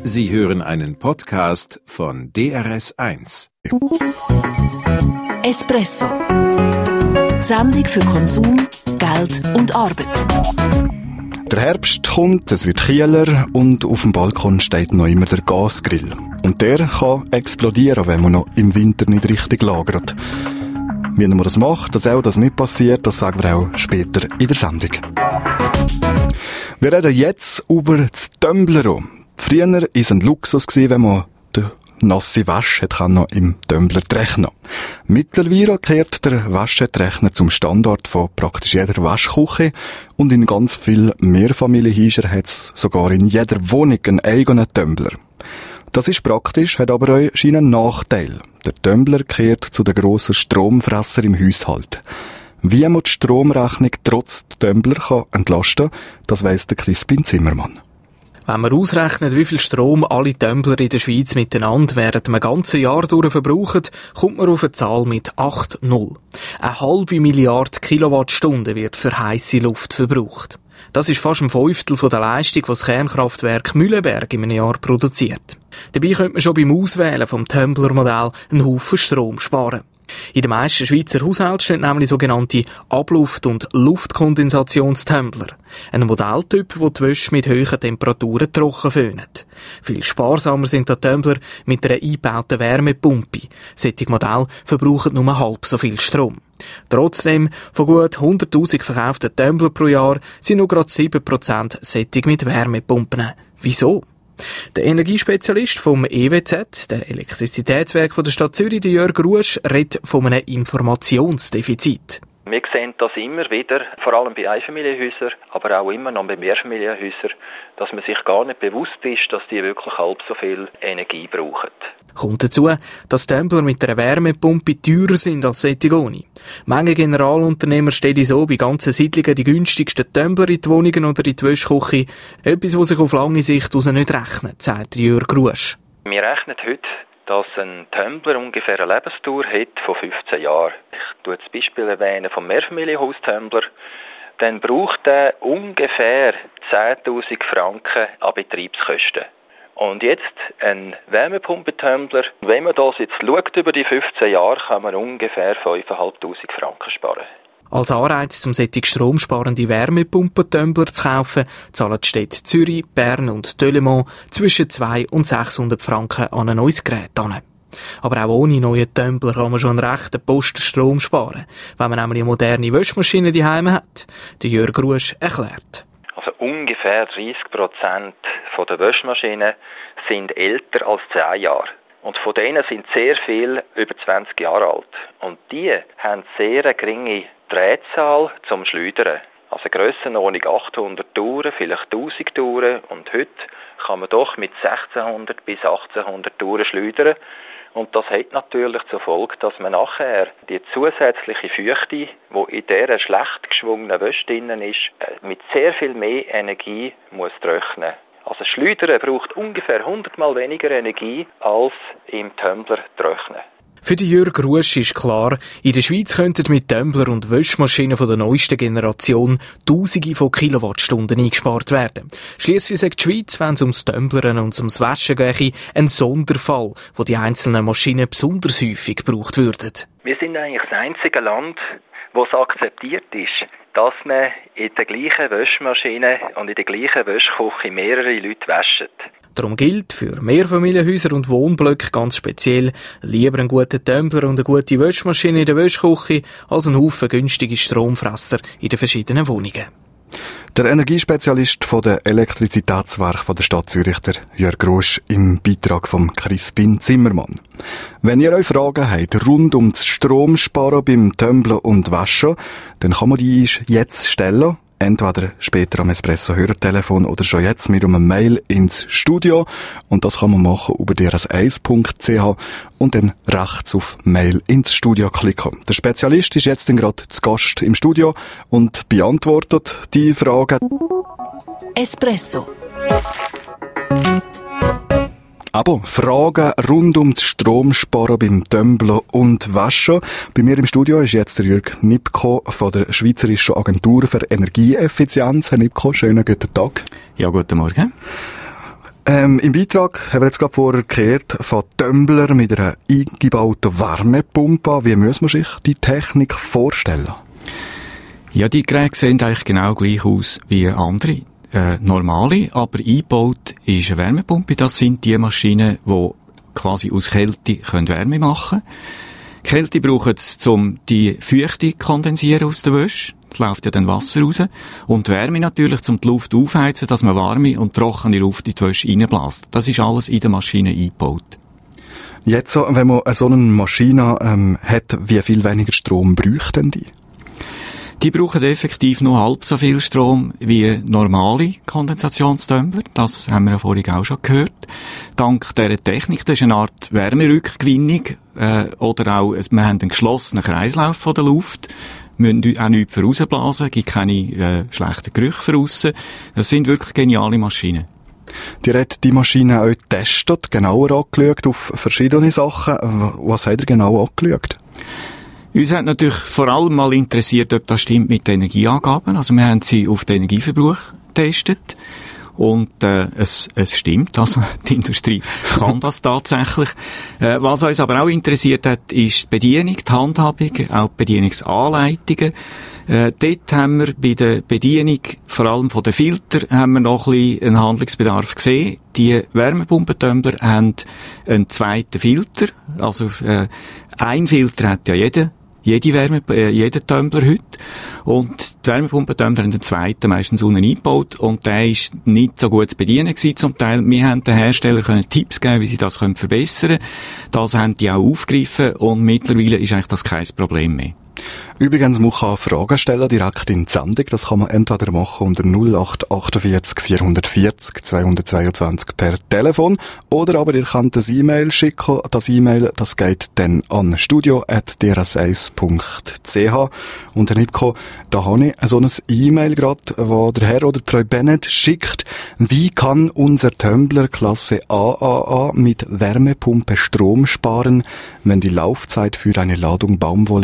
Sie hören einen Podcast von DRS1. Espresso. Die Sendung für Konsum, Geld und Arbeit. Der Herbst kommt, es wird kühler und auf dem Balkon steht noch immer der Gasgrill. Und der kann explodieren, wenn man noch im Winter nicht richtig lagert. Wie man das macht, dass auch das nicht passiert, das sagen wir auch später in der Sendung. Wir reden jetzt über das Tumbler. Früher war es ein Luxus, wenn man die nasse Wäsche noch im Tumbler trocknen. Mittlerweile gehört der Wäschetrockner zum Standard von praktisch jeder Waschküche und in ganz vielen Mehrfamilienhäusern hat es sogar in jeder Wohnung einen eigenen Tumbler. Das ist praktisch, hat aber auch einen Nachteil. Der Tumbler gehört zu den grossen Stromfresser im Haushalt. Wie man die Stromrechnung trotz Tumbler entlasten kann, das weiss der Crispin Zimmermann. Wenn man ausrechnet, wie viel Strom alle Tumbler in der Schweiz miteinander während einem ganzen Jahr durch verbrauchen, kommt man auf eine Zahl mit 8,0. 1,5 Milliarden Kilowattstunden wird für heisse Luft verbraucht. Das ist fast ein Fünftel von der Leistung, die das Kernkraftwerk Mühleberg in einem Jahr produziert. Dabei könnte man schon beim Auswählen vom Tumbler-Modell einen Haufen Strom sparen. In den meisten Schweizer Haushalten stehen nämlich sogenannte Abluft- und Luftkondensationstumbler. Ein Modelltyp, der die Wäsche mit hohen Temperaturen trocken föhnt. Viel sparsamer sind die Tumbler mit einer eingebauten Wärmepumpe. Solche Modelle verbrauchen nur halb so viel Strom. Trotzdem, von gut 100'000 verkauften Tumbler pro Jahr sind nur gerade 7% solche mit Wärmepumpen. Wieso? Der Energiespezialist vom EWZ, der Elektrizitätswerk der Stadt Zürich, Jörg Ruesch, redet von einem Informationsdefizit. Wir sehen das immer wieder, vor allem bei Einfamilienhäusern, aber auch immer noch bei Mehrfamilienhäusern, dass man sich gar nicht bewusst ist, dass die wirklich halb so viel Energie brauchen. Kommt dazu, dass Tumbler mit einer Wärmepumpe teurer sind als solche ohne. Manche Generalunternehmer stellen so bei ganzen Siedlungen die günstigsten Tumbler in die Wohnungen oder in die Wäschküche. Etwas, was sich auf lange Sicht nicht rechnet, sagt Jörg Ruesch. Wir rechnen heute, dass ein Tumbler ungefähr eine Lebensdauer hat von 15 Jahren. Ich tue das Beispiel erwähnen vom Mehrfamilienhaus-Tumbler. Dann braucht er ungefähr 10'000 Franken an Betriebskosten. Und jetzt ein Wärmepumpentumbler. Wenn man das jetzt schaut über die 15 Jahre, kann man ungefähr 5'500 Franken sparen. Als Anreiz, um solche stromsparende Wärmepumpentumbler zu kaufen, zahlen die Städte Zürich, Bern und Delémont zwischen 200 und 600 Franken an ein neues Gerät an. Aber auch ohne neue Tumbler kann man schon einen rechten Posten Strom sparen, wenn man nämlich eine moderne Wäschmaschine daheim hat. Der Jörg Ruesch erklärt. Also ungefähr 30% der Wäschmaschinen sind älter als 10 Jahre. Und von denen sind sehr viele über 20 Jahre alt. Und die haben sehr eine geringe Drehzahl zum Schleudern. Also Grössenordnung 800 Touren, vielleicht 1000 Touren. Und heute kann man doch mit 1600 bis 1800 Touren schleudern. Und das hat natürlich zur Folge, dass man nachher die zusätzliche Feuchte, die in dieser schlecht geschwungenen Wäsche drin ist, mit sehr viel mehr Energie muss trocknen. Also Schleudern braucht ungefähr 100-mal weniger Energie als im Tumbler trocknen. Für die Jörg Ruesch ist klar, in der Schweiz könnten mit Tumbler und Wäschmaschinen von der neuesten Generation Tausende von Kilowattstunden eingespart werden. Schliesslich sagt die Schweiz, wenn es ums Tumblern und ums Waschen gehe, ein Sonderfall, wo die einzelnen Maschinen besonders häufig gebraucht würden. Wir sind eigentlich das einzige Land, wo es akzeptiert ist, dass man in der gleichen Wäschmaschine und in der gleichen Wäschküche mehrere Leute waschen. Darum gilt für Mehrfamilienhäuser und Wohnblöcke ganz speziell lieber einen guten Tumbler und eine gute Wäschmaschine in der Wäschküche als einen Haufen günstige Stromfresser in den verschiedenen Wohnungen. Der Energiespezialist von der Elektrizitätswerk von der Stadt Zürich, der Jörg Ruesch, im Beitrag von Crispin Zimmermann. Wenn ihr euch Fragen habt rund um das Stromsparen beim Tumbler und Waschen, dann kann man die jetzt stellen. Entweder später am Espresso-Hörertelefon oder schon jetzt mit einem Mail ins Studio. Und das kann man machen über drs1.ch und dann rechts auf Mail ins Studio klicken. Der Spezialist ist jetzt gerade zu Gast im Studio und beantwortet die Fragen. Espresso. Aber Fragen rund um das Stromsparen beim Tumbler und Waschen. Bei mir im Studio ist jetzt der Jörg Nipko von der Schweizerischen Agentur für Energieeffizienz. Herr Nipko, schönen guten Tag. Ja, guten Morgen. Im Beitrag haben wir jetzt gerade vorher gehört von Tumbler mit einer eingebauten Wärmepumpe. Wie muss man sich die Technik vorstellen? Ja, die Geräte sehen eigentlich genau gleich aus wie andere normale, aber eingebaut ist eine Wärmepumpe. Das sind die Maschinen, die quasi aus Kälte Wärme machen können. Kälte brauchen sie, um die Feuchte kondensieren aus der Wäsche. Es läuft ja dann Wasser raus. Und Wärme natürlich, um die Luft aufheizen, dass man warme und trockene Luft in die Wäsche reinbläst. Das ist alles in der Maschine eingebaut. Jetzt, wenn man so eine Maschine hat, wie viel weniger Strom bräuchte denn die? Die brauchen effektiv nur halb so viel Strom wie normale Kondensationstumbler. Das haben wir ja vorhin auch schon gehört. Dank dieser Technik, das ist eine Art Wärmerückgewinnung, oder auch, wir haben einen geschlossenen Kreislauf von der Luft. Wir müssen auch nichts vorausblasen, gibt keine schlechten Gerüche voraus. Das sind wirklich geniale Maschinen. Die hat die Maschine auch getestet, genauer angeschaut auf verschiedene Sachen. Was hat ihr genau angeschaut? Uns hat natürlich vor allem mal interessiert, ob das stimmt mit den Energieangaben. Also wir haben sie auf den Energieverbrauch getestet. Und es stimmt, also die Industrie kann das tatsächlich. Was uns aber auch interessiert hat, ist die Bedienung, die Handhabung, auch die Bedienungsanleitungen. Dort haben wir bei der Bedienung, vor allem von den Filtern, haben wir noch ein bisschen einen Handlungsbedarf gesehen. Die Wärmepumpentumbler haben einen zweiten Filter. Also ein Filter hat ja jeder Tumbler heute. Und die Wärmepumpentumbler haben den zweiten meistens unten eingebaut und der ist nicht so gut zu bedienen gewesen zum Teil. Wir haben den Herstellern können Tipps geben, wie sie das verbessern können. Das haben die auch aufgegriffen und mittlerweile ist eigentlich das kein Problem mehr. Übrigens, man kann Fragen stellen direkt in die Sendung. Das kann man entweder machen unter 0848 440 222 per Telefon oder aber ihr könnt ein E-Mail schicken. Das E-Mail, das geht dann an studio@drs1.ch. Und Herr Nipko, da habe ich so ein E-Mail gerade, wo der Herr oder Frau Bennett schickt. Wie kann unser Tumbler Klasse AAA mit Wärmepumpe Strom sparen, wenn die Laufzeit für eine Ladung Baumwolle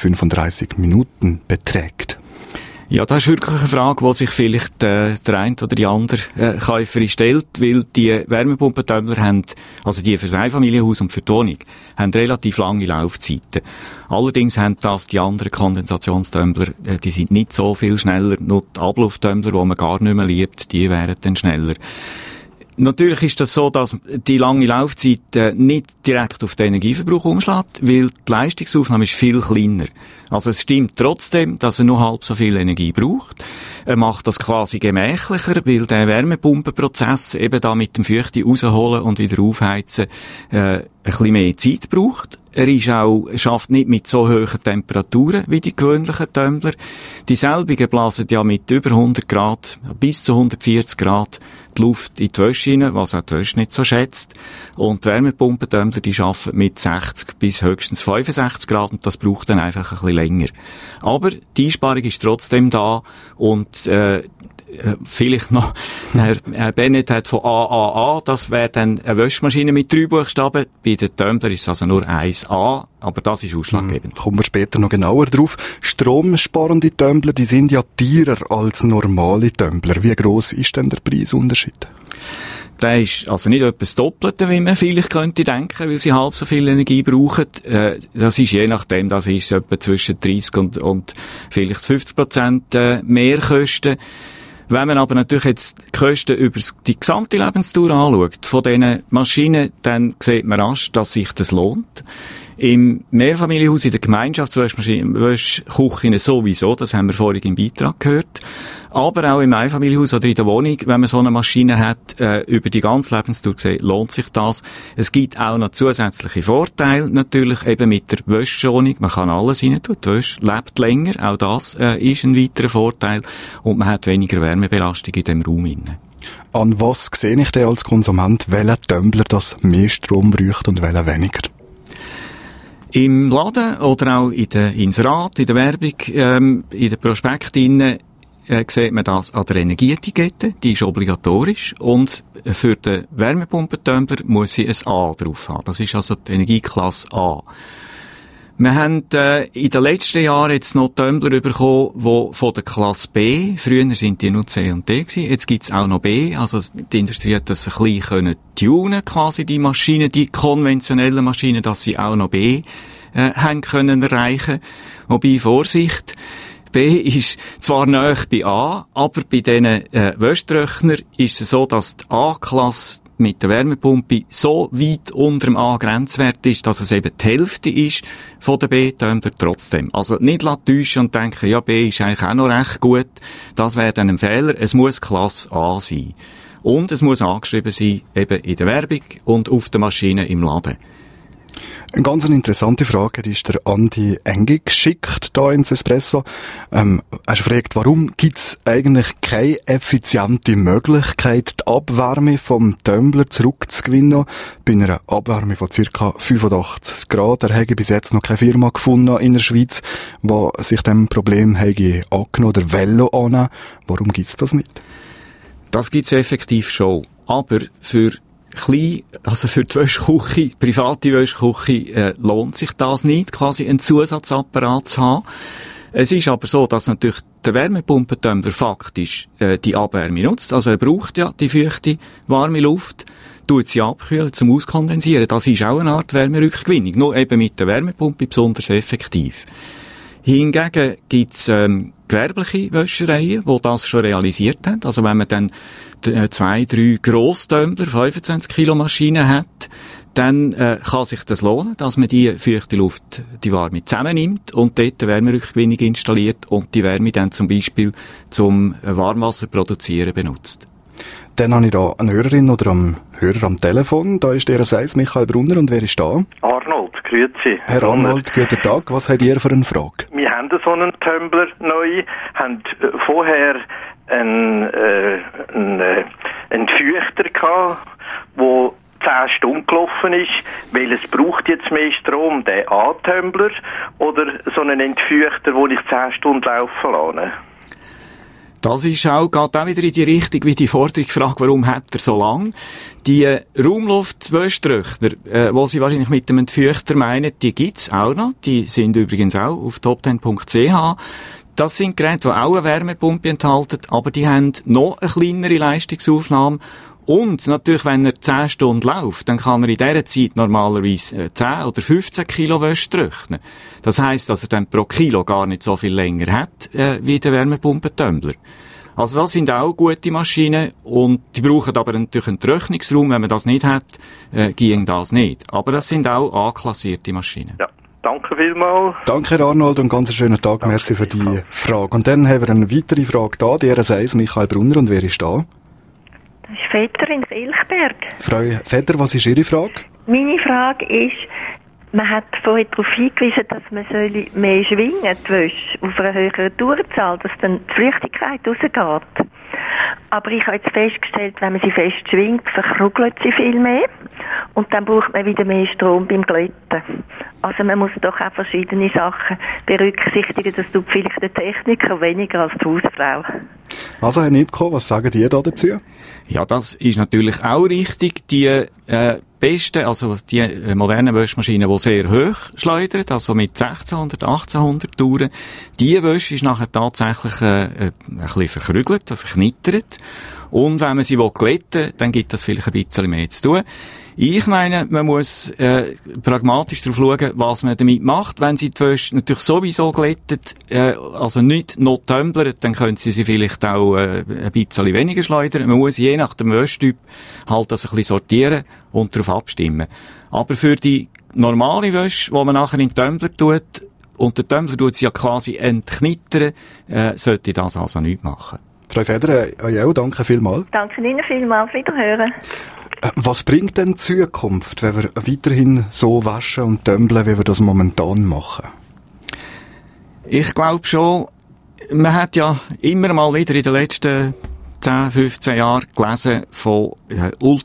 135 Minuten beträgt? Ja, das ist wirklich eine Frage, die sich vielleicht der eine oder die andere Käuferin stellt, weil die Wärmepumpentumbler haben, also die für das Einfamilienhaus und für die Wohnung, haben relativ lange Laufzeiten. Allerdings haben das die anderen Kondensationstumbler, die sind nicht so viel schneller, nur die Ablufttumbler, die man gar nicht mehr liebt, die wären dann schneller. Natürlich ist das so, dass die lange Laufzeit nicht direkt auf den Energieverbrauch umschlägt, weil die Leistungsaufnahme ist viel kleiner. Also es stimmt trotzdem, dass er nur halb so viel Energie braucht. Er macht das quasi gemächlicher, weil der Wärmepumpenprozess eben da mit dem Feuchte rausholen und wieder aufheizen ein bisschen mehr Zeit braucht. Er schafft nicht mit so hohen Temperaturen wie die gewöhnlichen Tumbler. Dieselbigen blasen ja mit über 100 Grad bis zu 140 Grad die Luft in die Wäsche rein, was auch die Wäsche nicht so schätzt. Und die Wärmepumpentumbler, die arbeiten mit 60 bis höchstens 65 Grad und das braucht dann einfach ein bisschen länger. Aber die Einsparung ist trotzdem da und vielleicht noch, Herr Bennett hat von AAA, das wäre dann eine Wäschmaschine mit 3 Buchstaben. Bei den Tumbler ist es also nur 1A, aber das ist ausschlaggebend. Kommen wir später noch genauer drauf. Stromsparende Tumbler, die sind ja teurer als normale Tumbler. Wie gross ist denn der Preisunterschied? Der ist also nicht etwas Doppelte, wie man vielleicht könnte denken, weil sie halb so viel Energie brauchen. Das ist je nachdem, das ist etwa zwischen 30 und vielleicht 50% Mehrkosten. Wenn man aber natürlich jetzt die Kosten über die gesamte Lebensdauer anschaut, von diesen Maschinen, dann sieht man rasch, dass sich das lohnt. Im Mehrfamilienhaus, in der Gemeinschaftswäschküche sowieso, das haben wir vorhin im Beitrag gehört. Aber auch im Einfamilienhaus oder in der Wohnung, wenn man so eine Maschine hat, über die ganze Lebensdauer gesehen, lohnt sich das. Es gibt auch noch zusätzliche Vorteile, natürlich, eben mit der Wäschschonung. Man kann alles rein tun, die Wäsche lebt länger, auch das ist ein weiterer Vorteil. Und man hat weniger Wärmebelastung in dem Raum inne. An was sehe ich denn als Konsument, welcher Tumbler das mehr Strom braucht und welcher weniger? Im Laden oder auch in der Inserat, in der Werbung, in den Prospekten sieht man das an der Energieetikette, die ist obligatorisch und für den Wärmepumpentumbler muss sie ein A drauf haben. Das ist also die Energieklasse A. Wir haben in den letzten Jahren jetzt noch Tumbler bekommen, die von der Klasse B, früher sind die nur C und D gewesen, jetzt gibt's auch noch B, also die Industrie hat das ein bisschen tunen quasi die Maschinen, die konventionellen Maschinen, dass sie auch noch B haben können erreichen. Wobei, Vorsicht, B ist zwar nahe bei A, aber bei diesen Wäschtrockner ist es so, dass die A-Klasse mit der Wärmepumpe so weit unter dem A-Grenzwert ist, dass es eben die Hälfte ist von der B-Tumbler trotzdem. Also nicht täuschen und denken, ja, B ist eigentlich auch noch recht gut. Das wäre dann ein Fehler. Es muss Klasse A sein. Und es muss angeschrieben sein, eben in der Werbung und auf der Maschine im Laden. Eine ganz interessante Frage, die ist der Andi Engi geschickt, da ins Espresso. Er fragt, warum gibt's eigentlich keine effiziente Möglichkeit, die Abwärme vom Tumbler zurückzugewinnen? Bei einer Abwärme von ca. 85 Grad. Er hätte bis jetzt noch keine Firma gefunden in der Schweiz, die sich dem Problem angenommen oder Velo annehmen. Warum gibt's das nicht? Das gibt's effektiv schon. Aber für die Wäschküche, private Wäschküche, lohnt sich das nicht, quasi einen Zusatzapparat zu haben. Es ist aber so, dass natürlich der Wärmepumpentumbler faktisch die Abwärme nutzt. Also er braucht ja die feuchte, warme Luft, tut sie abkühlen zum Auskondensieren. Das ist auch eine Art Wärmerückgewinnung, nur eben mit der Wärmepumpe besonders effektiv. Hingegen gibt's gewerbliche Wäschereien, die das schon realisiert haben. Also wenn man dann 2-3 Grosstumbler, 25 Kilo Maschinen hat, dann kann sich das lohnen, dass man die feuchte Luft, die Wärme zusammennimmt und dort eine Wärmerückgewinnung installiert und die Wärme dann zum Beispiel zum Warmwasser produzieren benutzt. Dann habe ich da eine Hörerin oder einen Hörer am Telefon. Da ist DRS1 Michael Brunner und wer ist da? Arnold, grüezi. Herr Arnold, guten Tag. Was habt ihr für eine Frage? Wir haben so einen Tumbler neu, haben vorher einen Feuchter gehabt, der 10 Stunden gelaufen ist, weil es braucht jetzt mehr Strom, der A-Tumbler oder so einen Entfeuchter, den ich 10 Stunden laufen lasse. Das ist auch, geht auch wieder in die Richtung, wie die Forderung fragt, warum hat er so lang? Die Raumluftwäschtrockner, wo Sie wahrscheinlich mit dem Entfeuchter meinen, die gibt's auch noch. Die sind übrigens auch auf top10.ch. Das sind Geräte, die auch eine Wärmepumpe enthalten, aber die haben noch eine kleinere Leistungsaufnahme. Und natürlich, wenn er 10 Stunden läuft, dann kann er in dieser Zeit normalerweise 10 oder 15 Kilo Wäsche trocknen. Das heisst, dass er dann pro Kilo gar nicht so viel länger hat, wie der Wärmepumpentumbler. Also das sind auch gute Maschinen und die brauchen aber natürlich einen Trocknungsraum. Wenn man das nicht hat, ging das nicht. Aber das sind auch anklassierte Maschinen. Ja. Danke vielmals. Danke, Arnold, und ganz schönen Tag. Danke, merci für die Frage. Und dann haben wir eine weitere Frage da, DRS1 Michael Brunner, und wer ist da? Das ist Vetter in Ilchberg. Frau Vetter, was ist Ihre Frage? Meine Frage ist, man hat vorhin darauf hingewiesen, dass man mehr schwingen soll, die Wäsche, auf einer höheren Tourzahl, dass dann die Flüchtigkeit rausgeht. Aber ich habe jetzt festgestellt, wenn man sie fest schwingt, verkrugelt sie viel mehr und dann braucht man wieder mehr Strom beim Glätten. Also man muss doch auch verschiedene Sachen berücksichtigen, das tut vielleicht der Techniker weniger als die Hausfrau. Also Herr Nipko, was sagen die da dazu? Ja, das ist natürlich auch richtig. Die besten, also die modernen Wäschmaschinen, die sehr hoch schleudern, also mit 1600, 1800 Touren, die Wäsche ist nachher tatsächlich ein bisschen verkrügelt, verknittert. Und wenn man sie glätten will, dann gibt das vielleicht ein bisschen mehr zu tun. Ich meine, man muss pragmatisch darauf schauen, was man damit macht. Wenn sie die Wäsche natürlich sowieso glättet, also nicht noch tumblert, dann können sie vielleicht auch ein bisschen weniger schleudern. Man muss je nach dem Wäschtyp halt das ein bisschen sortieren und darauf abstimmen. Aber für die normale Wäsche, die man nachher in den Tumbler tut, und der Tumbler tut sie ja quasi entknittern, sollte das also nicht machen. Frau Feder, ja, danke vielmals. Danke Ihnen vielmals, wiederhören. Was bringt denn die Zukunft, wenn wir weiterhin so waschen und tumbeln, wie wir das momentan machen? Ich glaube schon, man hat ja immer mal wieder in den letzten 10, 15 Jahren gelesen von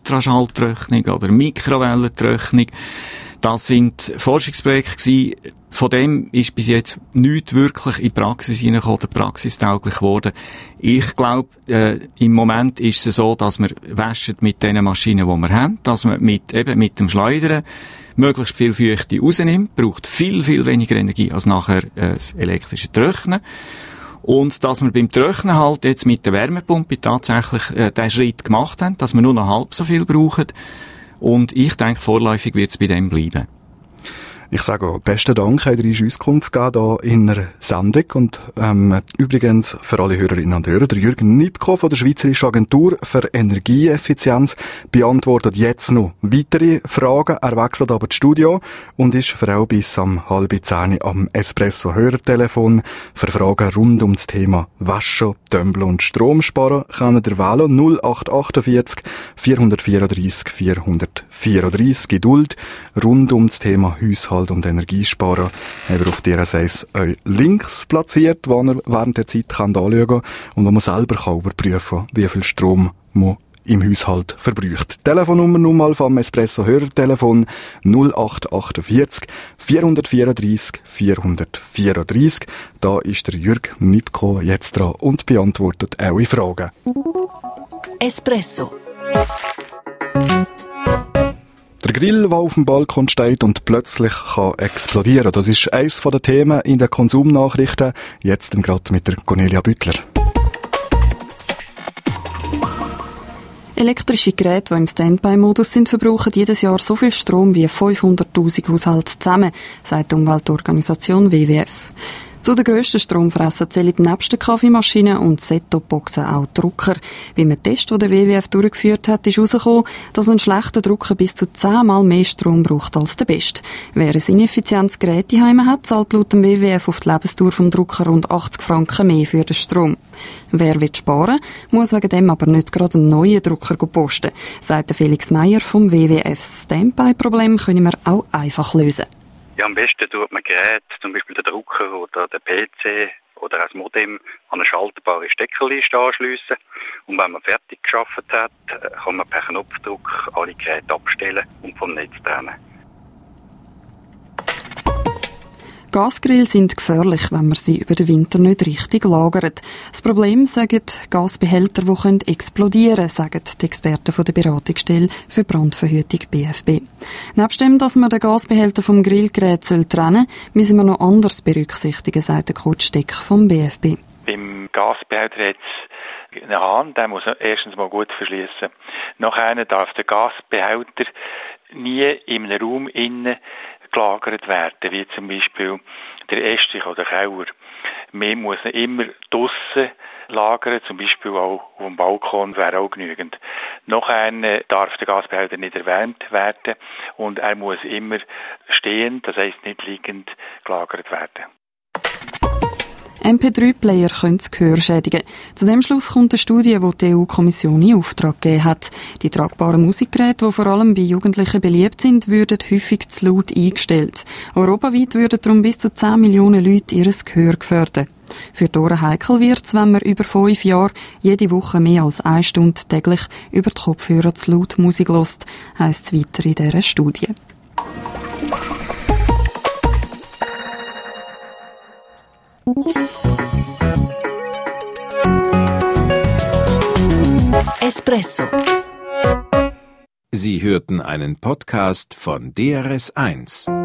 Ultraschalltrocknung oder Mikrowellentrocknung. Das sind Forschungsprojekte gewesen, von dem ist bis jetzt nichts wirklich in die Praxis hineingekommen oder praxistauglich geworden. Ich glaube, im Moment ist es so, dass wir waschen mit den Maschinen, die wir haben, dass man mit dem Schleudern möglichst viel Feuchte rausnimmt, braucht viel, viel weniger Energie als nachher das elektrische Trocknen. Und dass wir beim Trocknen halt jetzt mit der Wärmepumpe tatsächlich den Schritt gemacht haben, dass wir nur noch halb so viel brauchen. Und ich denke, vorläufig wird es bei dem bleiben. Ich sage auch, besten Dank, habt ihr uns Auskunft gegeben hier in einer Sendung. Und übrigens für alle Hörerinnen und Hörer, der Jürgen Nipkow von der Schweizerischen Agentur für Energieeffizienz beantwortet jetzt noch weitere Fragen. Er wechselt aber das Studio und ist für auch bis um 9:30 am Espresso-Hörertelefon. Für Fragen rund um das Thema Waschen, Tümpeln und Stromsparen können ihr wählen 0848 434 434. Geduld rund um das Thema Haushalt und Energiesparen haben wir auf dieser Seite Links platziert, die ihr während der Zeit anschauen könnt und wo man selber überprüfen kann, wie viel Strom man im Haushalt verbraucht. Telefonnummer nochmal vom Espresso-Hörertelefon 0848 434 434. Da ist der Jürg Nipkow jetzt dran und beantwortet eure Fragen. Espresso. Der Grill, der auf dem Balkon steht und plötzlich kann explodieren. Das ist eines der Themen in den Konsumnachrichten. Jetzt gerade mit der Cornelia Büttler. Elektrische Geräte, die im Standby-Modus sind, verbrauchen jedes Jahr so viel Strom wie 500'000 Haushalte zusammen, sagt die Umweltorganisation WWF. Zu den grössten Stromfressern zählen nebst den Kaffeemaschinen und Set-Top-Boxen auch Drucker. Bei einem Test, den der WWF durchgeführt hat, ist herausgekommen, dass ein schlechter Drucker bis zu 10-mal mehr Strom braucht als der beste. Wer ein ineffizientes Gerät daheim hat, zahlt laut dem WWF auf die Lebensdauer vom Drucker rund 80 Franken mehr für den Strom. Wer will sparen, muss wegen dem aber nicht gerade einen neuen Drucker posten, sagt Felix Meyer vom WWF. Das Standby-Problem können wir auch einfach lösen. Ja, am besten tut man Geräte, zum Beispiel den Drucker oder den PC oder ein Modem, an eine schaltbare Steckerliste anschliessen. Und wenn man fertig geschafft hat, kann man per Knopfdruck alle Geräte abstellen und vom Netz trennen. Gasgrills sind gefährlich, wenn man sie über den Winter nicht richtig lagert. Das Problem, sagen Gasbehälter, die explodieren können, sagen die Experten von der Beratungsstelle für Brandverhütung BFB. Nebst dem, dass man den Gasbehälter vom Grillgerät trennen soll, müssen wir noch anderes berücksichtigen, sagt der Kurt Steck vom BFB. Beim Gasbehälter hat es einen Hahn, der muss erstens mal gut verschliessen. Nachher darf der Gasbehälter nie in einem Raum innen gelagert werden, wie zum Beispiel der Estrich oder der Keller. Man muss ihn immer draussen lagern, zum Beispiel auch auf dem Balkon, wäre auch genügend. Nachher darf der Gasbehälter nicht erwärmt werden und er muss immer stehend, das heisst nicht liegend, gelagert werden. MP3-Player können das Gehör schädigen. Zu dem Schluss kommt eine Studie, die die EU-Kommission in Auftrag gegeben hat. Die tragbaren Musikgeräte, die vor allem bei Jugendlichen beliebt sind, würden häufig zu laut eingestellt. Europaweit würden darum bis zu 10 Millionen Leute ihr Gehör gefährden. Für die Ohren heikel wird es, wenn man über 5 Jahre jede Woche mehr als 1 Stunde täglich über die Kopfhörer zu laut Musik hört, heisst es weiter in dieser Studie. Espresso. Sie hörten einen Podcast von DRS1.